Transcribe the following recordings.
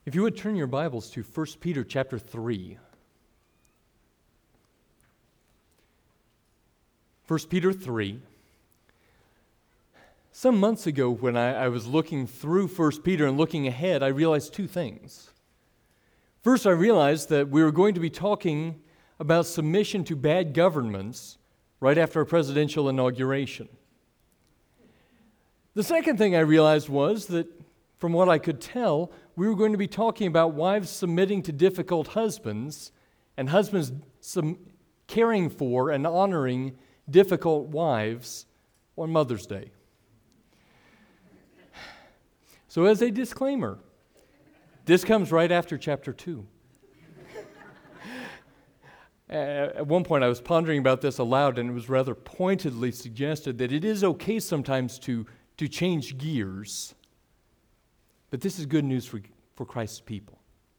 If you would turn your Bibles to 1 Peter chapter 3. 1 Peter 3. Some months ago when I was looking through 1 Peter and looking ahead, I realized two things. First, I realized that we were going to be talking about submission to bad governments right after a presidential inauguration. The second thing I realized was that, from what I could tell, we were going to be talking about wives submitting to difficult husbands and husbands caring for and honoring difficult wives on Mother's Day. So as a disclaimer, this comes right after chapter 2. At one point I was pondering about this aloud, and it was rather pointedly suggested that it is okay sometimes to change gears, but this is good news for Christ's people.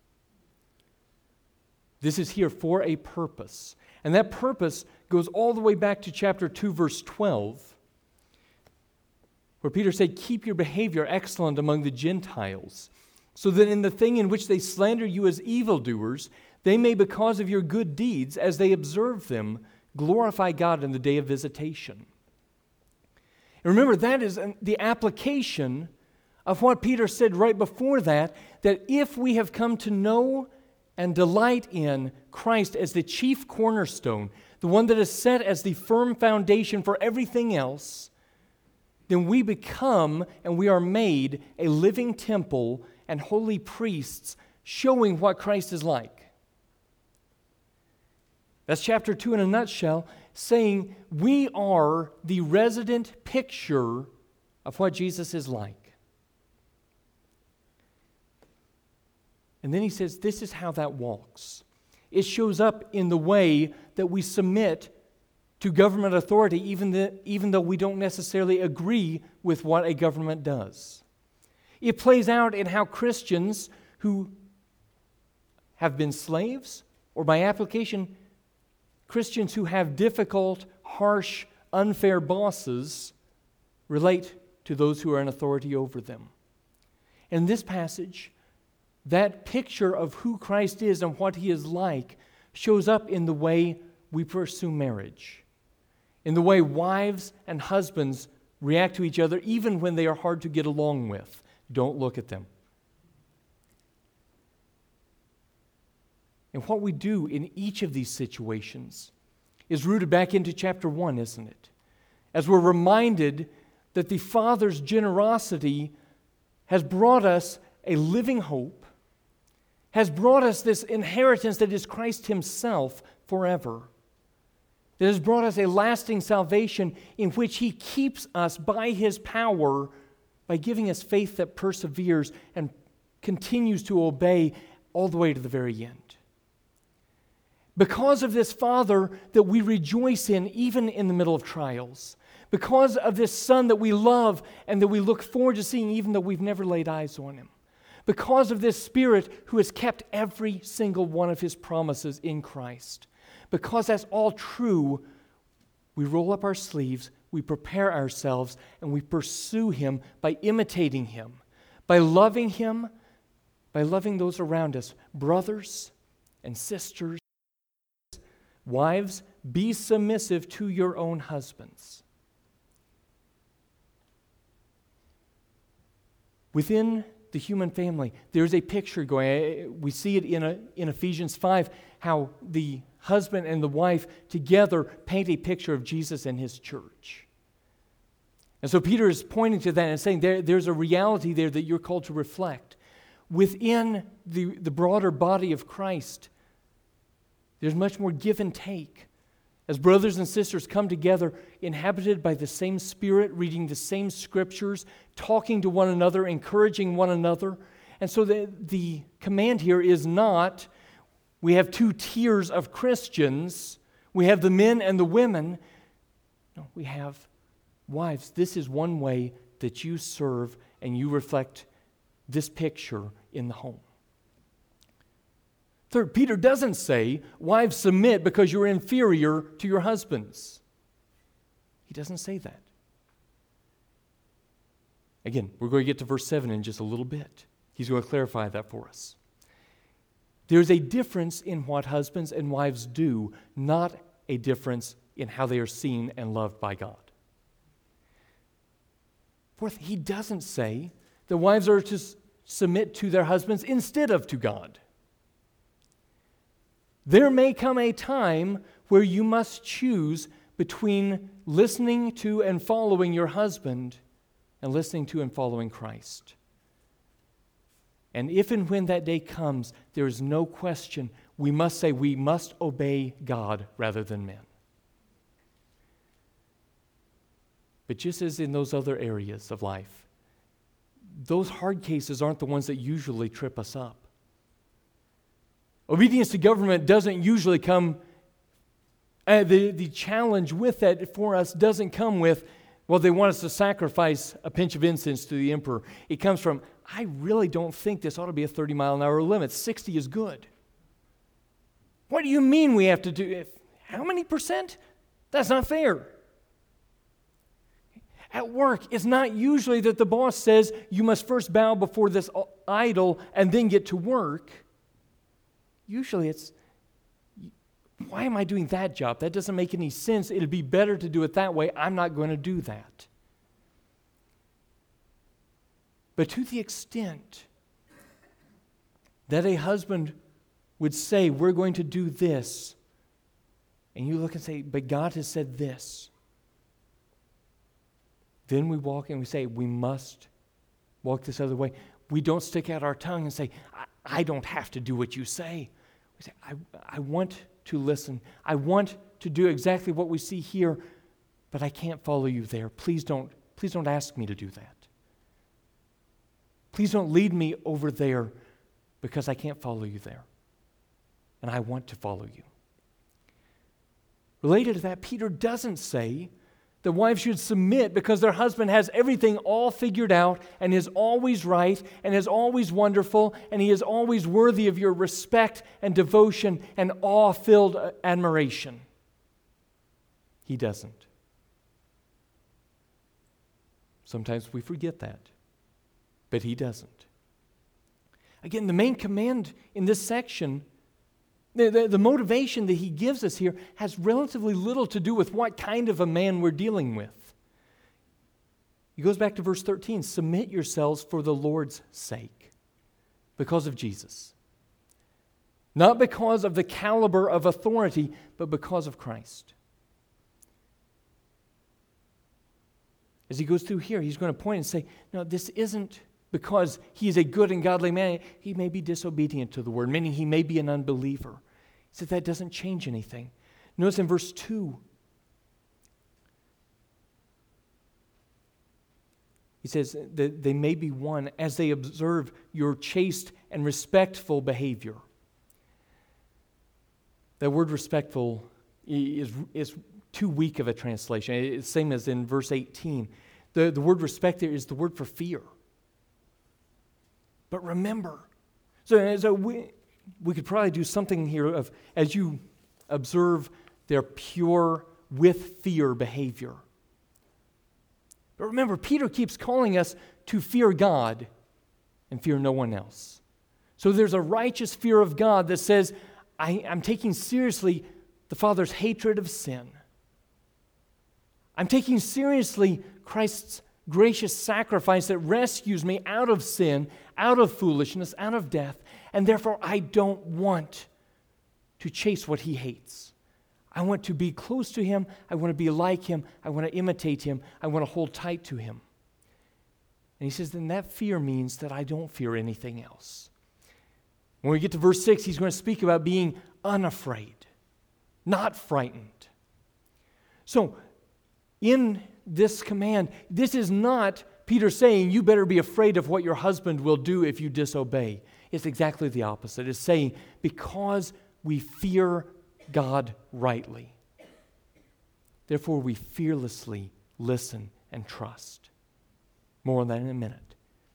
This is here for a purpose, and that purpose goes all the way back to chapter 2, verse 12, where Peter said, "Keep your behavior excellent among the Gentiles, so that in the thing in which they slander you as evildoers, they may, because of your good deeds, as they observe them, glorify God in the day of visitation." And remember, that is the application of what Peter said right before that if we have come to know and delight in Christ as the chief cornerstone, the one that is set as the firm foundation for everything else, then we become and we are made a living temple and holy priests showing what Christ is like. That's chapter 2 in a nutshell, saying we are the resident picture of what Jesus is like. And then he says this is how that walks. It shows up in the way that we submit to government authority, even though we don't necessarily agree with what a government does. It plays out in how Christians who have been slaves, or by application, Christians who have difficult, harsh, unfair bosses, relate to those who are in authority over them. In this passage, that picture of who Christ is and what He is like shows up in the way we pursue marriage, in the way wives and husbands react to each other even when they are hard to get along with. Don't look at them. And what we do in each of these situations is rooted back into chapter 1, isn't it? As we're reminded that the Father's generosity has brought us a living hope, has brought us this inheritance that is Christ Himself forever, that has brought us a lasting salvation in which He keeps us by His power by giving us faith that perseveres and continues to obey all the way to the very end. Because of this Father that we rejoice in even in the middle of trials, because of this Son that we love and that we look forward to seeing even though we've never laid eyes on Him, because of this Spirit who has kept every single one of His promises in Christ, because that's all true, we roll up our sleeves, we prepare ourselves, and we pursue Him by imitating Him, by loving Him, by loving those around us, brothers and sisters. Wives, be submissive to your own husbands. Within the human family, there's a picture going. We see it in Ephesians 5, how the husband and the wife together paint a picture of Jesus and His church. And so Peter is pointing to that and saying there's a reality there that you're called to reflect. Within the broader body of Christ, there's much more give and take. As brothers and sisters come together, inhabited by the same Spirit, reading the same Scriptures, talking to one another, encouraging one another. And so the command here is not, we have two tiers of Christians, we have the men and the women. No, we have wives. This is one way that you serve and you reflect this picture in the home. Third, Peter doesn't say, wives, submit because you're inferior to your husbands. He doesn't say that. Again, we're going to get to verse 7 in just a little bit. He's going to clarify that for us. There's a difference in what husbands and wives do, not a difference in how they are seen and loved by God. Fourth, he doesn't say the wives are to submit to their husbands instead of to God. There may come a time where you must choose between listening to and following your husband and listening to and following Christ. And if and when that day comes, there is no question we must say we must obey God rather than men. But just as in those other areas of life, those hard cases aren't the ones that usually trip us up. Obedience to government doesn't usually come, the challenge with that for us doesn't come with, well, they want us to sacrifice a pinch of incense to the emperor. It comes from, I really don't think this ought to be a 30-mile-an-hour limit. 60 is good. What do you mean we have to do? How many percent? That's not fair. At work, it's not usually that the boss says you must first bow before this idol and then get to work. Usually it's, why am I doing that job? That doesn't make any sense. It'd be better to do it that way. I'm not going to do that. But to the extent that a husband would say, we're going to do this, and you look and say, but God has said this, then we walk and we say, we must walk this other way. We don't stick out our tongue and say, I don't have to do what you say. We say, I want to listen. I want to do exactly what we see here, but I can't follow you there. Please don't ask me to do that. Please don't lead me over there because I can't follow you there. And I want to follow you. Related to that, Peter doesn't say the wives should submit because their husband has everything all figured out and is always right and is always wonderful and he is always worthy of your respect and devotion and awe-filled admiration. He doesn't. Sometimes we forget that, but he doesn't. Again, the main command in this section, the motivation that he gives us here has relatively little to do with what kind of a man we're dealing with. He goes back to verse 13, submit yourselves for the Lord's sake, because of Jesus. Not because of the caliber of authority, but because of Christ. As he goes through here, he's going to point and say, no, this isn't because he is a good and godly man. He may be disobedient to the word, meaning he may be an unbeliever. He said that doesn't change anything. Notice in verse 2, he says that they may be one as they observe your chaste and respectful behavior. That word respectful is too weak of a translation. It's the same as in verse 18. The word respect there is the word for fear. But remember, so we could probably do something here of, as you observe their pure, with fear behavior. But remember, Peter keeps calling us to fear God and fear no one else. So there's a righteous fear of God that says, I'm taking seriously the Father's hatred of sin. I'm taking seriously Christ's gracious sacrifice that rescues me out of sin, out of foolishness, out of death, and therefore I don't want to chase what he hates. I want to be close to him. I want to be like him. I want to imitate him. I want to hold tight to him. And he says, then that fear means that I don't fear anything else. When we get to verse 6, he's going to speak about being unafraid, not frightened. So, in this command, this is not Peter saying you better be afraid of what your husband will do if you disobey. It's exactly the opposite. It's saying because we fear God rightly, therefore we fearlessly listen and trust. More on that in a minute.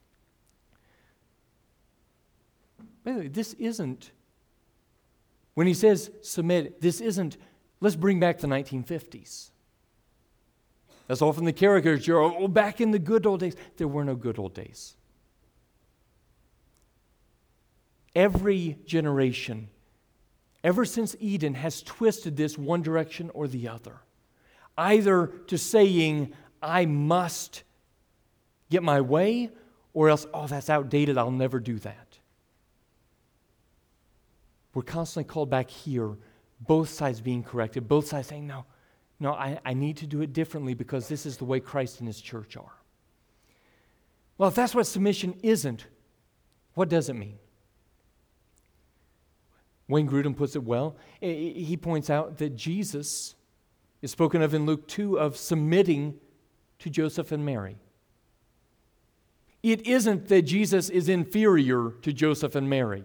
By the way, this isn't, when he says submit, this isn't, let's bring back the 1950s. That's often the caricature, back in the good old days. There were no good old days. every generation, ever since Eden, has twisted this one direction or the other. Either to saying, I must get my way, or else, oh, that's outdated, I'll never do that. We're constantly called back here, both sides being corrected, both sides saying, no, I need to do it differently because this is the way Christ and His church are. Well, if that's what submission isn't, what does it mean? Wayne Grudem puts it well. He points out that Jesus is spoken of in Luke 2 of submitting to Joseph and Mary. It isn't that Jesus is inferior to Joseph and Mary.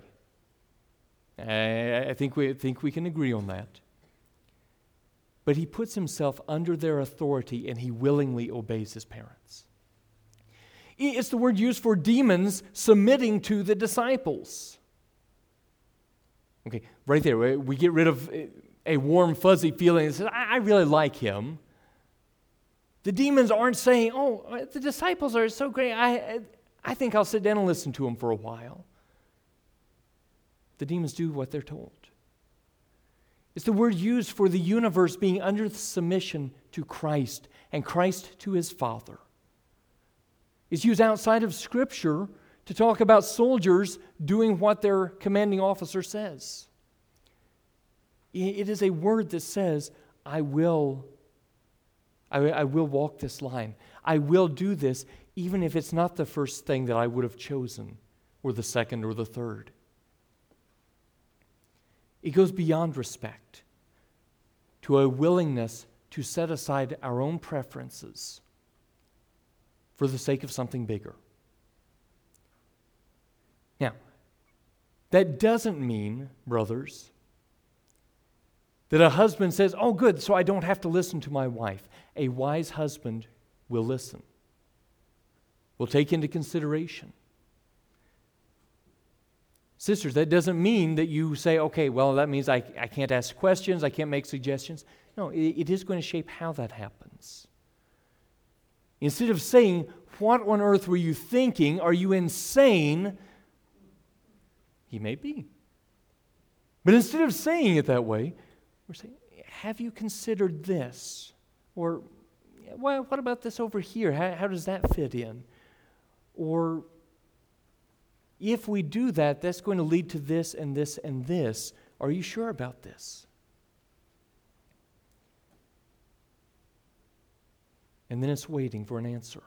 I think we can agree on that. But He puts Himself under their authority and He willingly obeys His parents. It's the word used for demons submitting to the disciples. Okay, right there, we get rid of a warm, fuzzy feeling that says, I really like him. The demons aren't saying, oh, the disciples are so great, I think I'll sit down and listen to them for a while. The demons do what they're told. It's the word used for the universe being under submission to Christ and Christ to His Father. It's used outside of Scripture to talk about soldiers doing what their commanding officer says. It is a word that says, I will walk this line. I will do this, even if it's not the first thing that I would have chosen, or the second or the third. It goes beyond respect to a willingness to set aside our own preferences for the sake of something bigger. Now, that doesn't mean, brothers, that a husband says, oh good, so I don't have to listen to my wife. A wise husband will listen, will take into consideration. Sisters, that doesn't mean that you say, okay, well, that means I can't ask questions, I can't make suggestions. No, it is going to shape how that happens. Instead of saying, what on earth were you thinking? Are you insane? He may be. But instead of saying it that way, we're saying, have you considered this? Or, well, what about this over here? How does that fit in? Or, if we do that, that's going to lead to this and this and this. Are you sure about this? And then it's waiting for an answer.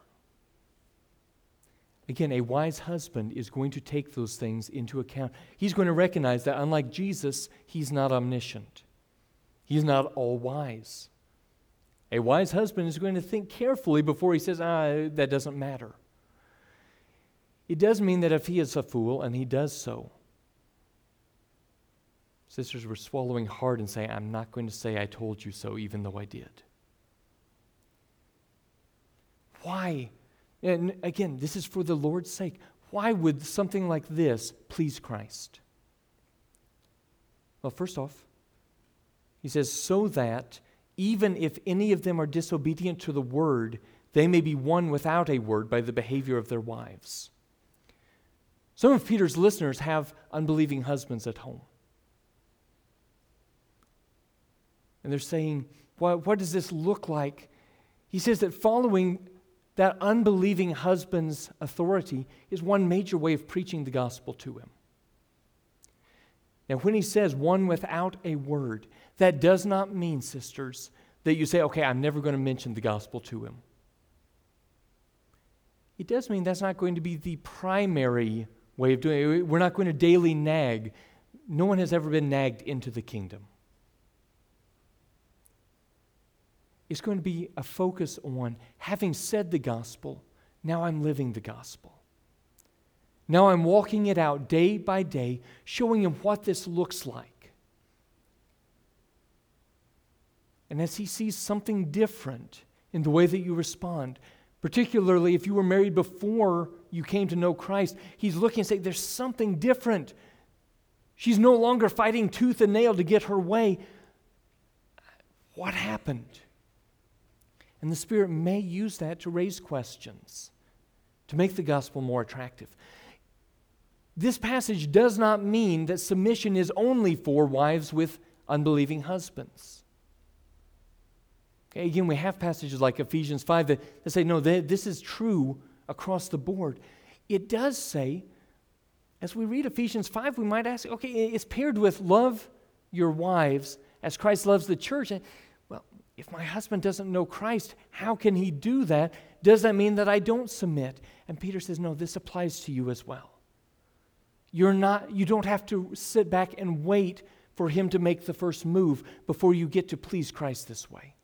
Again, a wise husband is going to take those things into account. He's going to recognize that unlike Jesus, He's not omniscient. He's not all-wise. A wise husband is going to think carefully before he says, that doesn't matter. It does mean that if he is a fool, and he does so, sisters, we're swallowing hard and saying, I'm not going to say I told you so, even though I did. Why? And again, this is for the Lord's sake. Why would something like this please Christ? Well, first off, He says, so that even if any of them are disobedient to the word, they may be won without a word by the behavior of their wives. Some of Peter's listeners have unbelieving husbands at home. And they're saying, what does this look like? He says that following that unbelieving husband's authority is one major way of preaching the gospel to him. Now, when he says one without a word, that does not mean, sisters, that you say, okay, I'm never going to mention the gospel to him. It does mean that's not going to be the primary way of doing it. We're not going to daily nag. No one has ever been nagged into the kingdom. It's going to be a focus on having said the gospel, now I'm living the gospel. Now I'm walking it out day by day, showing him what this looks like. And as he sees something different in the way that you respond, particularly if you were married before you came to know Christ, he's looking and saying, there's something different. She's no longer fighting tooth and nail to get her way. What happened? And the Spirit may use that to raise questions, to make the gospel more attractive. This passage does not mean that submission is only for wives with unbelieving husbands. Okay, again, we have passages like Ephesians 5 that say, no, this is true across the board. It does say, as we read Ephesians 5, we might ask, okay, it's paired with love your wives as Christ loves the church. And, well, if my husband doesn't know Christ, how can he do that? Does that mean that I don't submit? And Peter says, no, this applies to you as well. You don't have to sit back and wait for him to make the first move before you get to please Christ this way.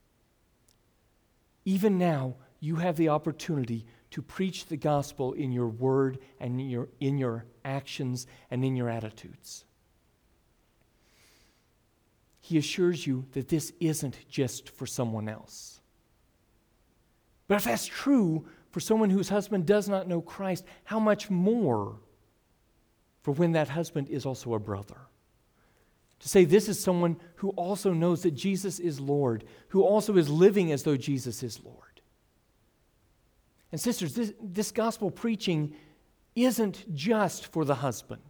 Even now, you have the opportunity to preach the gospel in your word and in your actions and in your attitudes. He assures you that this isn't just for someone else. But if that's true for someone whose husband does not know Christ, how much more for when that husband is also a brother? To say this is someone who also knows that Jesus is Lord, who also is living as though Jesus is Lord. And sisters, this gospel preaching isn't just for the husband.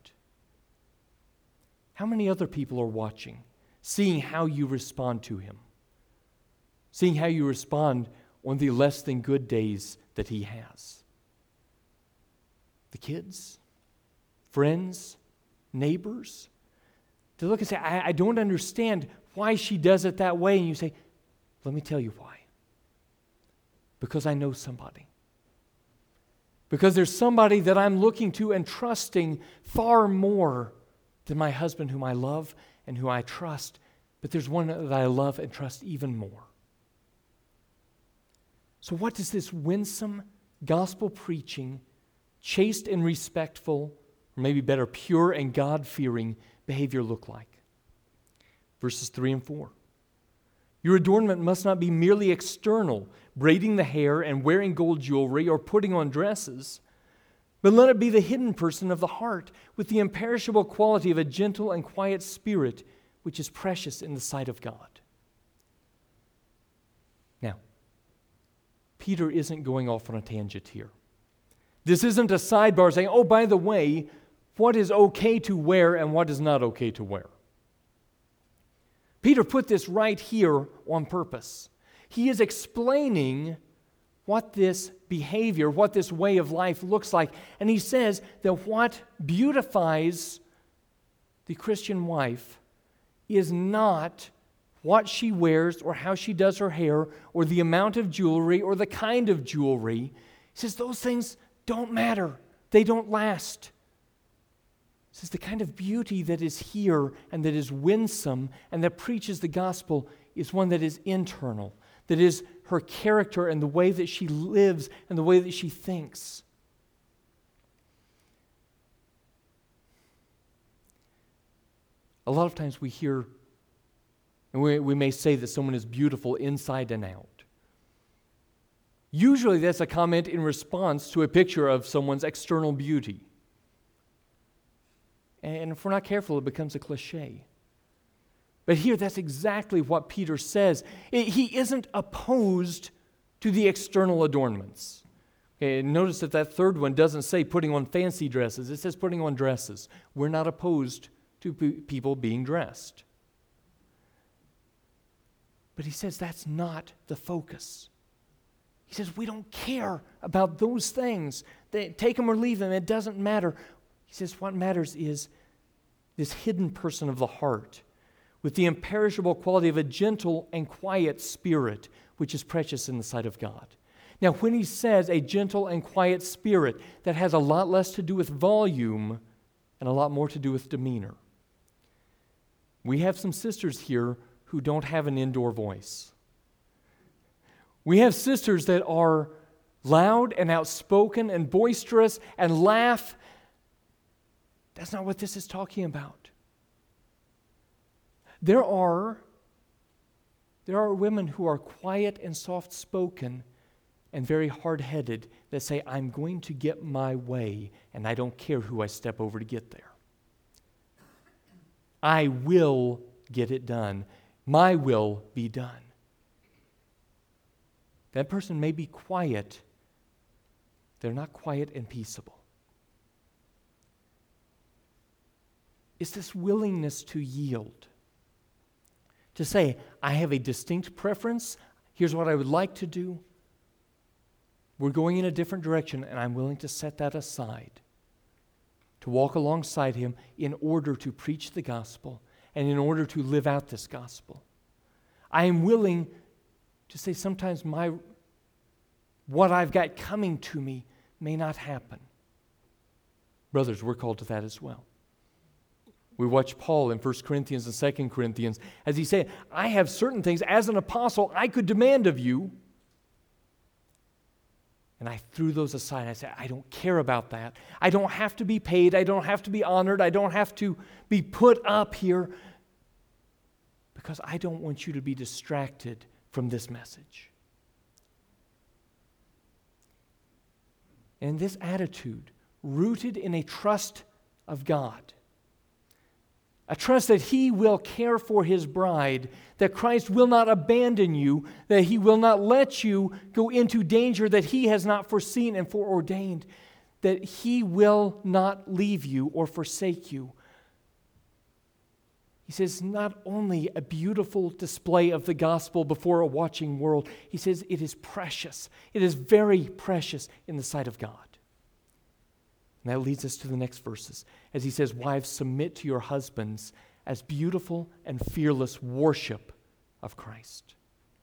How many other people are watching, seeing how you respond to him, seeing how you respond on the less than good days that he has? The kids, friends, neighbors, to look and say, I don't understand why she does it that way. And you say, let me tell you why. Because I know somebody. Because there's somebody that I'm looking to and trusting far more than my husband whom I love and who I trust. But there's one that I love and trust even more. So what does this winsome gospel preaching, chaste and respectful, or maybe better, pure and God-fearing behavior look like? Verses 3 and 4. Your adornment must not be merely external, braiding the hair and wearing gold jewelry or putting on dresses, but let it be the hidden person of the heart with the imperishable quality of a gentle and quiet spirit, which is precious in the sight of God. Now, Peter isn't going off on a tangent here. This isn't a sidebar saying, oh, by the way, what is okay to wear and what is not okay to wear. Peter put this right here on purpose. He is explaining what this behavior, what this way of life looks like. And he says that what beautifies the Christian wife is not what she wears or how she does her hair or the amount of jewelry or the kind of jewelry. He says those things don't matter. They don't last. He says the kind of beauty that is here and that is winsome and that preaches the gospel is one that is internal, that is her character and the way that she lives and the way that she thinks. A lot of times we hear, and we may say that someone is beautiful inside and out. Usually that's a comment in response to a picture of someone's external beauty. And if we're not careful, it becomes a cliche. But here, that's exactly what Peter says. He isn't opposed to the external adornments. Okay, notice that third one doesn't say putting on fancy dresses. It says putting on dresses. We're not opposed to people being dressed. But he says that's not the focus. He says we don't care about those things. Take them or leave them. It doesn't matter. He says what matters is this hidden person of the heart with the imperishable quality of a gentle and quiet spirit, which is precious in the sight of God. Now, when he says a gentle and quiet spirit, that has a lot less to do with volume and a lot more to do with demeanor. We have some sisters here who don't have an indoor voice. We have sisters that are loud and outspoken and boisterous and laugh. That's not what this is talking about. There are women who are quiet and soft-spoken and very hard-headed that say, I'm going to get my way and I don't care who I step over to get there. I will get it done. My will be done. That person may be quiet. They're not quiet and peaceable. is this willingness to yield. To say, I have a distinct preference. Here's what I would like to do. We're going in a different direction, and I'm willing to set that aside, to walk alongside him in order to preach the gospel and in order to live out this gospel. I am willing to say sometimes what I've got coming to me may not happen. Brothers, we're called to that as well. We watch Paul in 1 Corinthians and 2 Corinthians as he said, I have certain things as an apostle I could demand of you. And I threw those aside. I said, I don't care about that. I don't have to be paid. I don't have to be honored. I don't have to be put up here because I don't want you to be distracted from this message. And this attitude, rooted in a trust of God, a trust that He will care for His bride, that Christ will not abandon you, that He will not let you go into danger that He has not foreseen and foreordained, that He will not leave you or forsake you. He says, not only a beautiful display of the gospel before a watching world, he says it is precious. It is very precious in the sight of God. And that leads us to the next verses. As he says, wives, submit to your husbands as beautiful and fearless worship of Christ.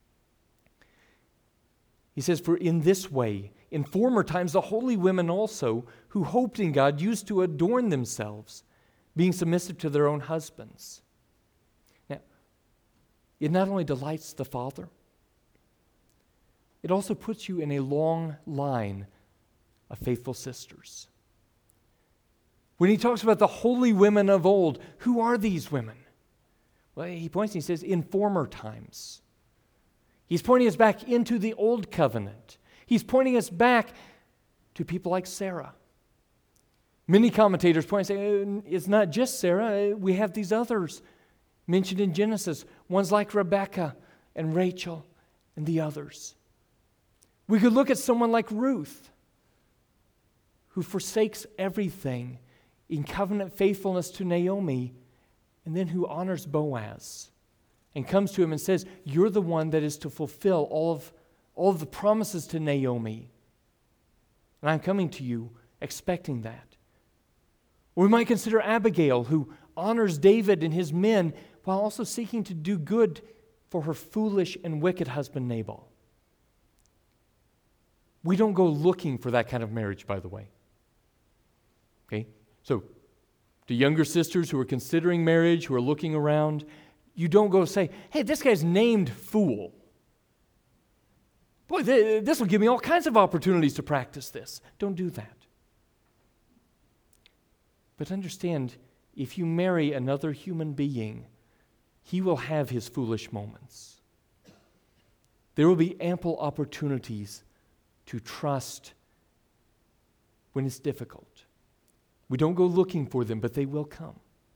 He says, for in this way, in former times, the holy women also, who hoped in God, used to adorn themselves, being submissive to their own husbands. Now, it not only delights the Father, it also puts you in a long line of faithful sisters. When he talks about the holy women of old, who are these women? Well, he points and he says, in former times. He's pointing us back into the old covenant. He's pointing us back to people like Sarah. Many commentators point and say, it's not just Sarah. We have these others mentioned in Genesis, ones like Rebekah and Rachel and the others. We could look at someone like Ruth, who forsakes everything in covenant faithfulness to Naomi, and then who honors Boaz and comes to him and says, you're the one that is to fulfill all of the promises to Naomi. And I'm coming to you expecting that. Or we might consider Abigail, who honors David and his men while also seeking to do good for her foolish and wicked husband Nabal. We don't go looking for that kind of marriage, by the way. Okay? So, to younger sisters who are considering marriage, who are looking around, you don't go say, hey, this guy's named fool. Boy, this will give me all kinds of opportunities to practice this. Don't do that. But understand, if you marry another human being, he will have his foolish moments. There will be ample opportunities to trust when it's difficult. We don't go looking for them, but they will come.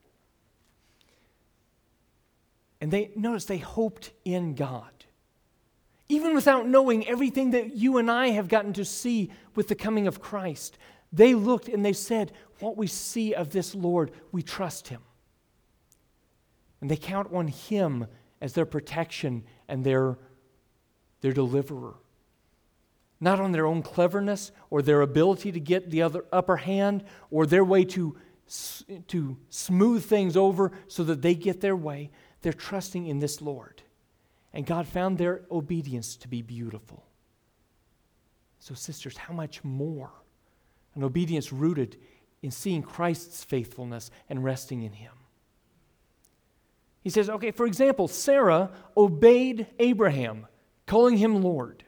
And they hoped in God. Even without knowing everything that you and I have gotten to see with the coming of Christ, they looked and they said, what we see of this Lord, we trust Him. And they count on Him as their protection and their deliverer. Not on their own cleverness or their ability to get the upper hand or their way to smooth things over so that they get their way. They're trusting in this Lord. And God found their obedience to be beautiful. So sisters, how much more? An obedience rooted in seeing Christ's faithfulness and resting in Him. He says, okay, for example, Sarah obeyed Abraham, calling him Lord.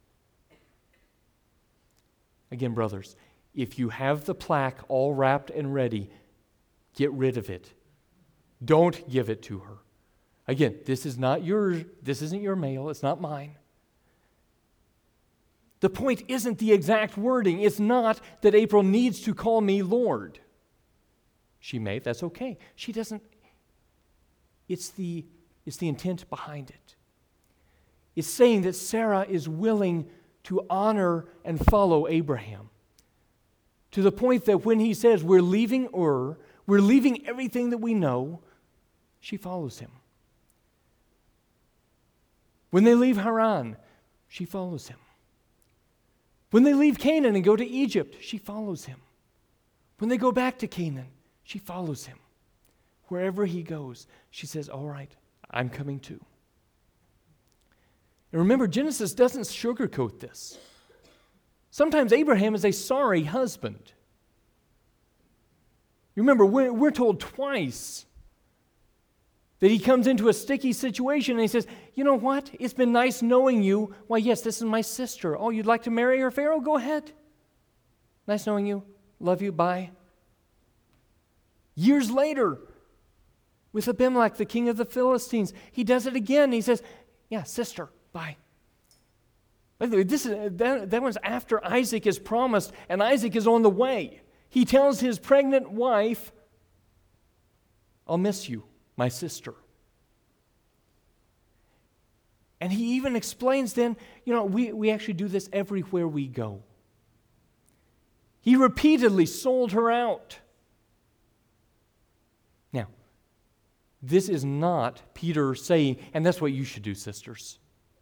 Again, brothers, if you have the plaque all wrapped and ready, get rid of it. Don't give it to her. Again, this isn't your mail, it's not mine. The point isn't the exact wording. It's not that April needs to call me Lord. She may, that's okay. She doesn't. It's the intent behind it. It's saying that Sarah is willing to honor and follow Abraham. To the point that when he says, we're leaving Ur, We're leaving everything that we know. She follows him. When they leave Haran, she follows him. When they leave Canaan and go to Egypt, she follows him. When they go back to Canaan, she follows him. Wherever he goes, she says, all right, I'm coming too. And remember, Genesis doesn't sugarcoat this. Sometimes Abraham is a sorry husband. You remember, we're told twice that he comes into a sticky situation and he says, you know what? It's been nice knowing you. Why, yes, this is my sister. Oh, you'd like to marry her, Pharaoh? Go ahead. Nice knowing you. Love you. Bye. Years later, with Abimelech, the king of the Philistines, he does it again. He says, yeah, sister, bye. By the way, that was after Isaac is promised, and Isaac is on the way. He tells his pregnant wife, I'll miss you, my sister. And he even explains then, we actually do this everywhere we go. He repeatedly sold her out. Now, this is not Peter saying, and that's what you should do, sisters.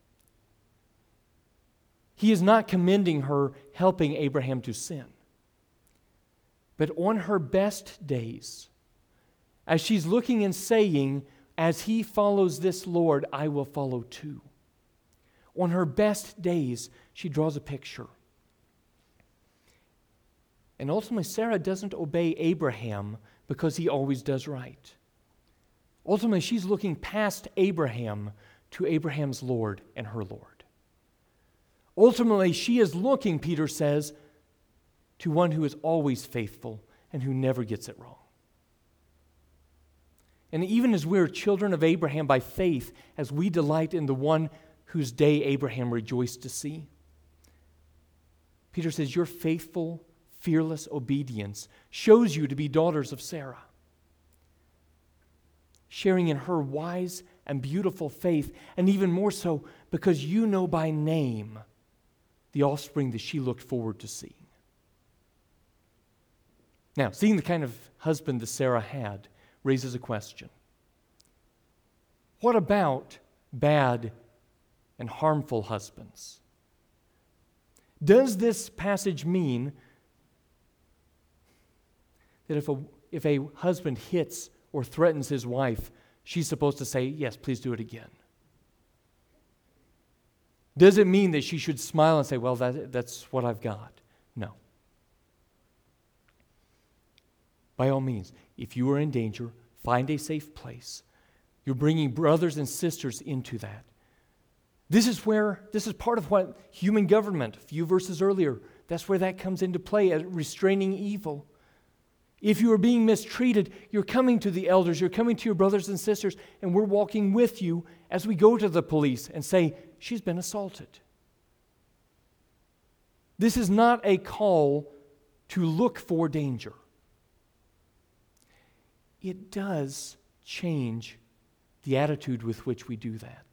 He is not commending her helping Abraham to sin. But on her best days, as she's looking and saying, as he follows this Lord, I will follow too. On her best days, she draws a picture. And ultimately, Sarah doesn't obey Abraham because he always does right. Ultimately, she's looking past Abraham to Abraham's Lord and her Lord. Ultimately, she is looking, Peter says, to one who is always faithful and who never gets it wrong. And even as we're children of Abraham by faith, as we delight in the one whose day Abraham rejoiced to see, Peter says, your faithful, fearless obedience shows you to be daughters of Sarah, sharing in her wise and beautiful faith, and even more so because you know by name the offspring that she looked forward to seeing. Now, seeing the kind of husband that Sarah had raises a question. What about bad and harmful husbands? Does this passage mean that if a husband hits or threatens his wife, she's supposed to say, yes, please do it again? Does it mean that she should smile and say, well, that's what I've got? No. By all means, if you are in danger, find a safe place. You're bringing brothers and sisters into that. This is part of what human government, a few verses earlier, that's where that comes into play, as restraining evil. If you are being mistreated, you're coming to the elders, you're coming to your brothers and sisters, and we're walking with you as we go to the police and say, she's been assaulted. This is not a call to look for danger. It does change the attitude with which we do that.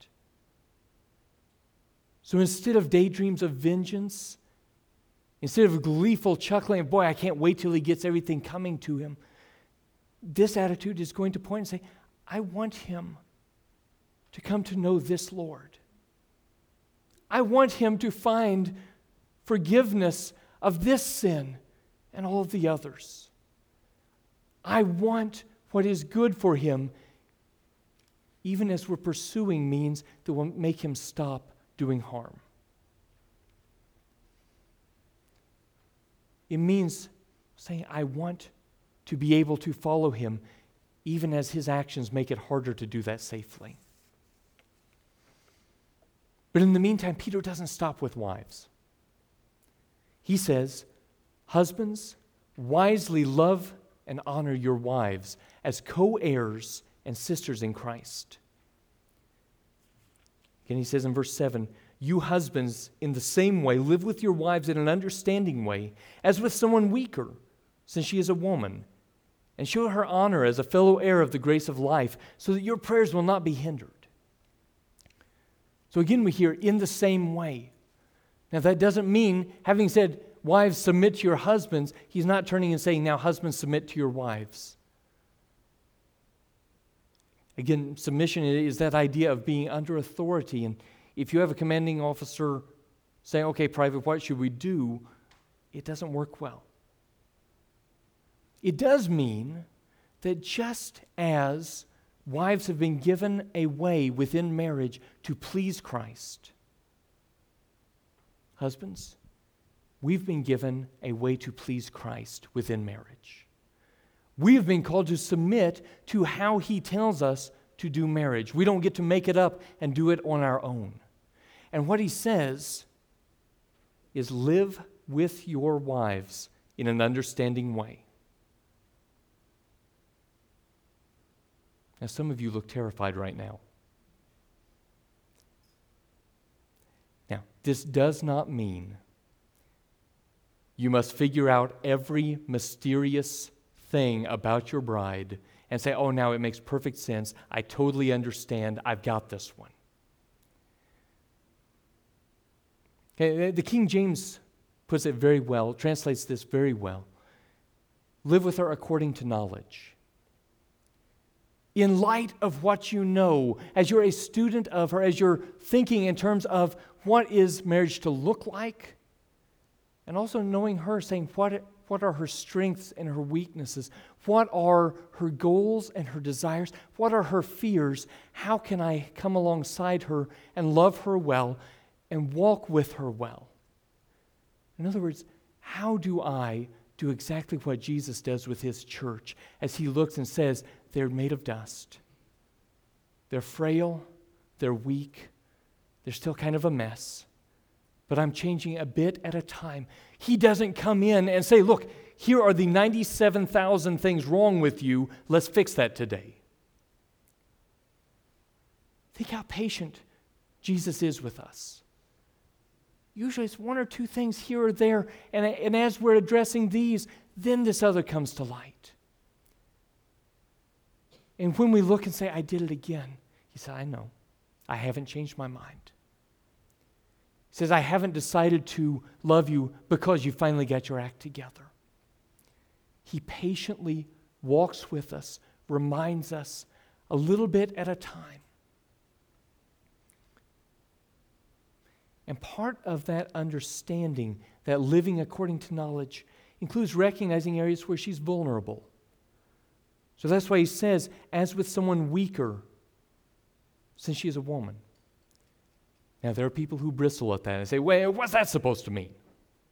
So instead of daydreams of vengeance, instead of gleeful chuckling, boy, I can't wait till he gets everything coming to him, this attitude is going to point and say, I want him to come to know this Lord. I want him to find forgiveness of this sin and all of the others. I want what is good for him, even as we're pursuing means that will make him stop doing harm. It means saying, I want to be able to follow him, even as his actions make it harder to do that safely. But in the meantime, Peter doesn't stop with wives. He says, husbands, wisely love and honor your wives as co-heirs and sisters in Christ. Again, he says in verse 7, you husbands, in the same way, live with your wives in an understanding way, as with someone weaker, since she is a woman, and show her honor as a fellow heir of the grace of life, so that your prayers will not be hindered. So again, we hear, in the same way. Now, that doesn't mean, having said, wives, submit to your husbands, he's not turning and saying, now, husbands, submit to your wives. Again, submission is that idea of being under authority. And if you have a commanding officer saying, okay, Private, what should we do? It doesn't work well. It does mean that just as wives have been given a way within marriage to please Christ, husbands, we've been given a way to please Christ within marriage. We have been called to submit to how He tells us to do marriage. We don't get to make it up and do it on our own. And what He says is live with your wives in an understanding way. Now, some of you look terrified right now. Now, this does not mean you must figure out every mysterious thing about your bride and say, oh, now it makes perfect sense. I totally understand. I've got this one. Okay, the King James puts it very well, translates this very well. Live with her according to knowledge. In light of what you know, as you're a student of her, as you're thinking in terms of what is marriage to look like, and also knowing her, saying what are her strengths and her weaknesses, what are her goals and her desires, what are her fears, how can I come alongside her and love her well and walk with her well? In other words, how do I do exactly what Jesus does with His church as He looks and says, they're made of dust. They're frail. They're weak. They're still kind of a mess. But I'm changing a bit at a time. He doesn't come in and say, look, here are the 97,000 things wrong with you. Let's fix that today. Think how patient Jesus is with us. Usually it's one or two things here or there, and as we're addressing these, then this other comes to light. And when we look and say, I did it again, He said, I know. I haven't changed my mind. He says, I haven't decided to love you because you finally got your act together. He patiently walks with us, reminds us a little bit at a time. And part of that understanding, that living according to knowledge, includes recognizing areas where she's vulnerable. So that's why He says, as with someone weaker, since she is a woman. Now, there are people who bristle at that and say, well, what's that supposed to mean?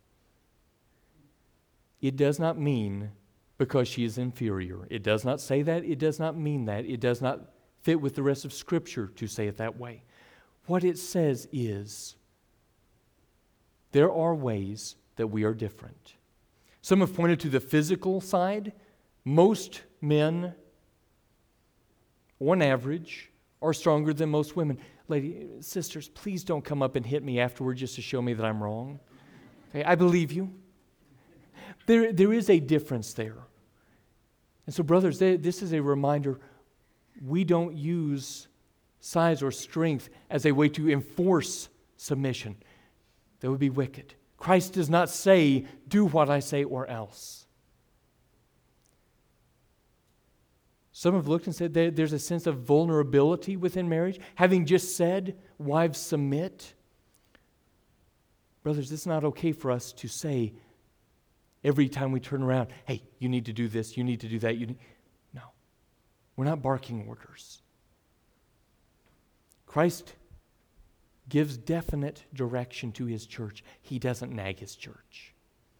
It does not mean because she is inferior. It does not say that. It does not mean that. It does not fit with the rest of Scripture to say it that way. What it says is, there are ways that we are different. Some have pointed to the physical side. Most men, on average, are stronger than most women. Sisters, please don't come up and hit me afterward just to show me that I'm wrong. Okay, I believe you. There is a difference there. And so, brothers, this is a reminder. We don't use size or strength as a way to enforce submission. That would be wicked. Christ does not say, do what I say or else. Some have looked and said there's a sense of vulnerability within marriage. Having just said, wives submit. Brothers, it's not okay for us to say every time we turn around, hey, you need to do this, you need to do that. No, we're not barking orders. Christ gives definite direction to His church. He doesn't nag His church.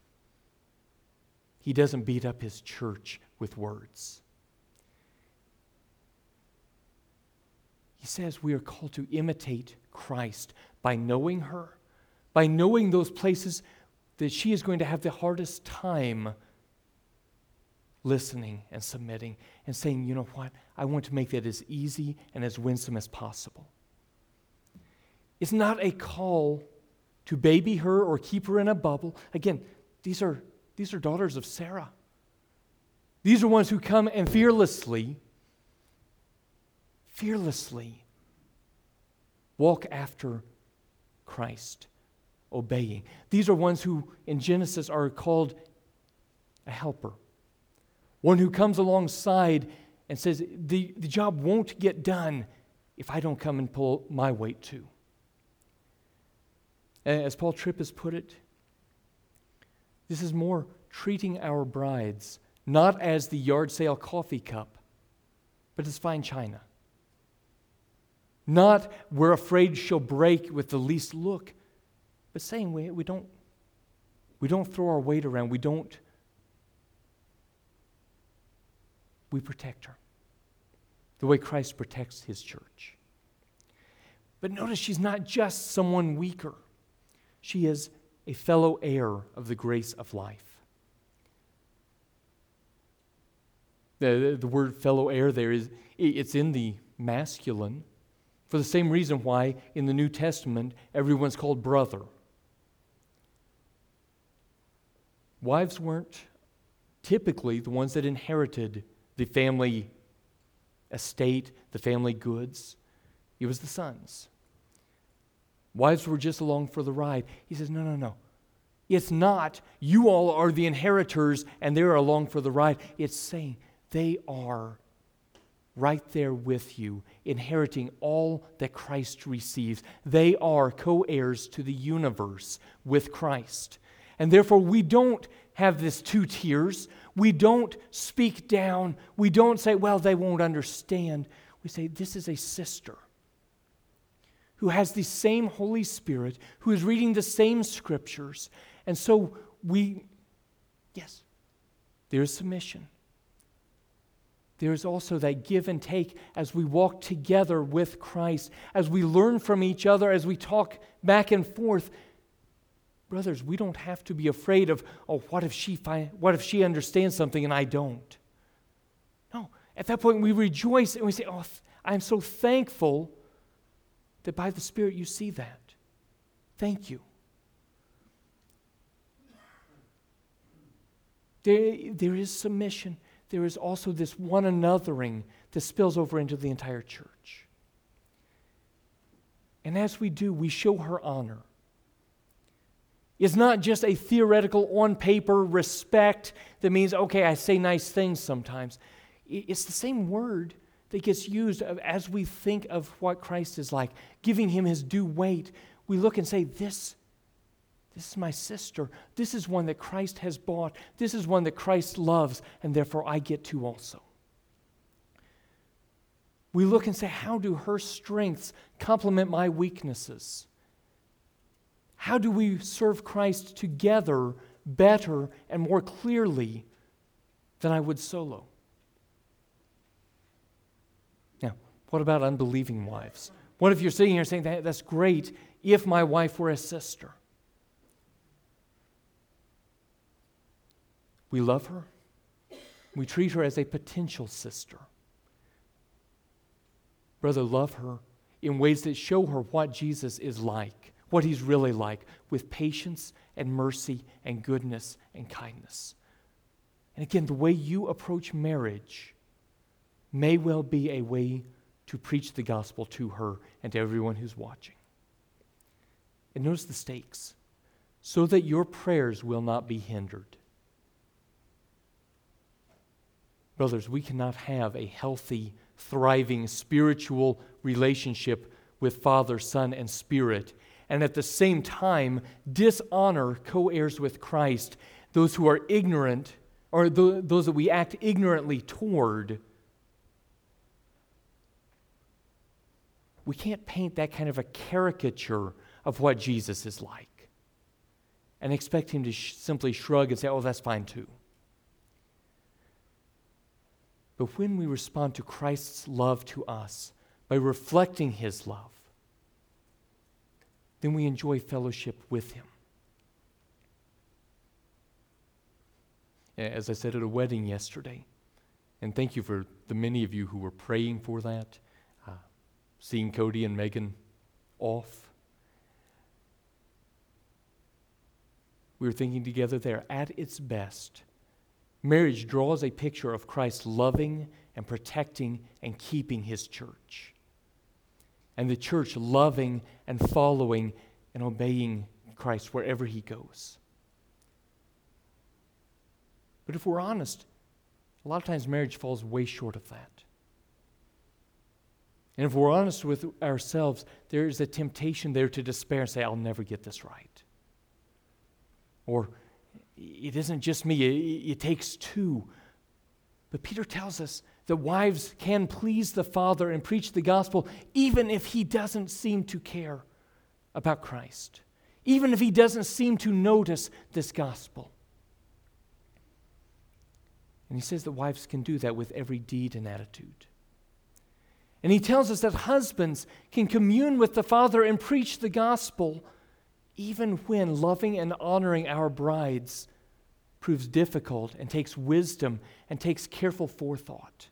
He doesn't beat up His church with words. He says we are called to imitate Christ by knowing her, by knowing those places that she is going to have the hardest time listening and submitting and saying, you know what, I want to make that as easy and as winsome as possible. It's not a call to baby her or keep her in a bubble. Again, these are daughters of Sarah. These are ones who come and fearlessly walk after Christ, obeying. These are ones who in Genesis are called a helper, one who comes alongside and says, the job won't get done if I don't come and pull my weight too. As Paul Tripp has put it, this is more treating our brides not as the yard sale coffee cup, but as fine china. Not we're afraid she'll break with the least look, but saying we don't throw our weight around. We protect her the way Christ protects his church. But notice she's not just someone weaker. She is a fellow heir of the grace of life. The word fellow heir there it's in the masculine for the same reason why in the New Testament everyone's called brother. Wives weren't typically the ones that inherited the family estate, the family goods. It was the sons. Wives were just along for the ride. He says, no. It's not you all are the inheritors and they're along for the ride. It's saying they are right there with you, inheriting all that Christ receives. They are co-heirs to the universe with Christ. And therefore, we don't have this two tiers. We don't speak down. We don't say, well, they won't understand. We say, this is a sister who has the same Holy Spirit, who is reading the same scriptures. And so yes, there's submission. There's also that give and take as we walk together with Christ, as we learn from each other, as we talk back and forth. Brothers, we don't have to be afraid of, what if she understands something and I don't? No, at that point we rejoice and we say, I'm so thankful that by the Spirit you see that. Thank you. There is submission. There is also this one anothering that spills over into the entire church. And as we do, we show her honor. It's not just a theoretical, on paper respect that means, okay, I say nice things sometimes. It's the same word that gets used as we think of what Christ is like, giving him his due weight. We look and say, this is my sister. This is one that Christ has bought. This is one that Christ loves, and therefore I get to also. We look and say, how do her strengths complement my weaknesses? How do we serve Christ together better and more clearly than I would solo? Now, what about unbelieving wives? What if you're sitting here saying, that's great if my wife were a sister? We love her. We treat her as a potential sister. Brother, love her in ways that show her what Jesus is like, what he's really like, with patience and mercy and goodness and kindness. And again, the way you approach marriage may well be a way to preach the gospel to her and to everyone who's watching. And notice the stakes, so that your prayers will not be hindered. Brothers, we cannot have a healthy, thriving, spiritual relationship with Father, Son, and Spirit, and at the same time dishonor co-heirs with Christ, those who are ignorant, or those that we act ignorantly toward. We can't paint that kind of a caricature of what Jesus is like and expect him to simply shrug and say, that's fine too. But when we respond to Christ's love to us by reflecting his love, then we enjoy fellowship with him. As I said at a wedding yesterday, and thank you for the many of you who were praying for that, seeing Cody and Megan off. We were thinking together there, at its best, marriage draws a picture of Christ loving and protecting and keeping his church. And the church loving and following and obeying Christ wherever he goes. But if we're honest, A lot of times marriage falls way short of that. And if we're honest with ourselves, there's a temptation there to despair and say, I'll never get this right. Or, it isn't just me, it takes two. But Peter tells us that wives can please the father and preach the gospel even if he doesn't seem to care about Christ, even if he doesn't seem to notice this gospel. And he says that wives can do that with every deed and attitude. And he tells us that husbands can commune with the Father and preach the gospel even when loving and honoring our brides proves difficult and takes wisdom and takes careful forethought.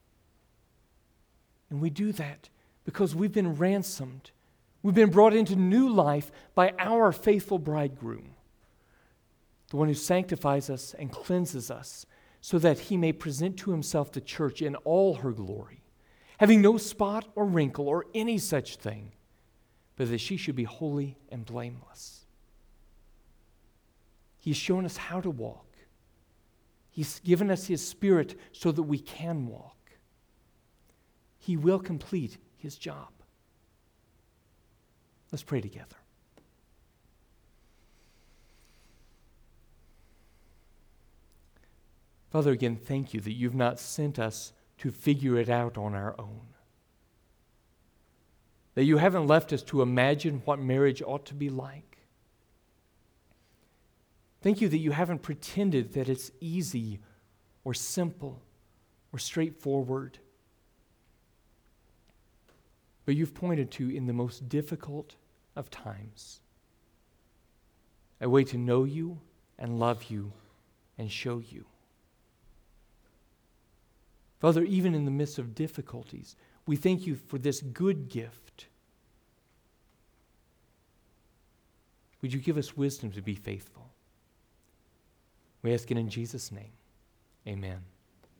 And we do that because we've been ransomed. We've been brought into new life by our faithful bridegroom, the one who sanctifies us and cleanses us so that he may present to himself the church in all her glory, having no spot or wrinkle or any such thing, but that she should be holy and blameless. He's shown us how to walk. He's given us His Spirit so that we can walk. He will complete His job. Let's pray together. Father, again, thank you that you've not sent us to figure it out on our own. That you haven't left us to imagine what marriage ought to be like. Thank you that you haven't pretended that it's easy or simple or straightforward. But you've pointed to, in the most difficult of times, a way to know you and love you and show you. Father, even in the midst of difficulties, we thank you for this good gift. Would you give us wisdom to be faithful? We ask it in Jesus' name. Amen.